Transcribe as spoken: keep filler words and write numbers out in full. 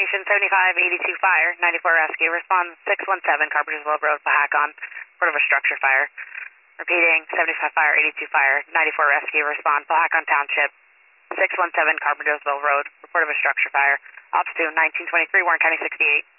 Station seventy-five eighty-two fire, ninety-four rescue. Respond six one seven, Carpentersville Road, Pahacon. Report of a structure fire. Repeating, seventy-five fire, eighty-two fire, ninety-four rescue. Respond Pahacon Township, six one seven, Carpentersville Road. Report of a structure fire. Ops two, nineteen twenty-three, Warren County sixty-eight.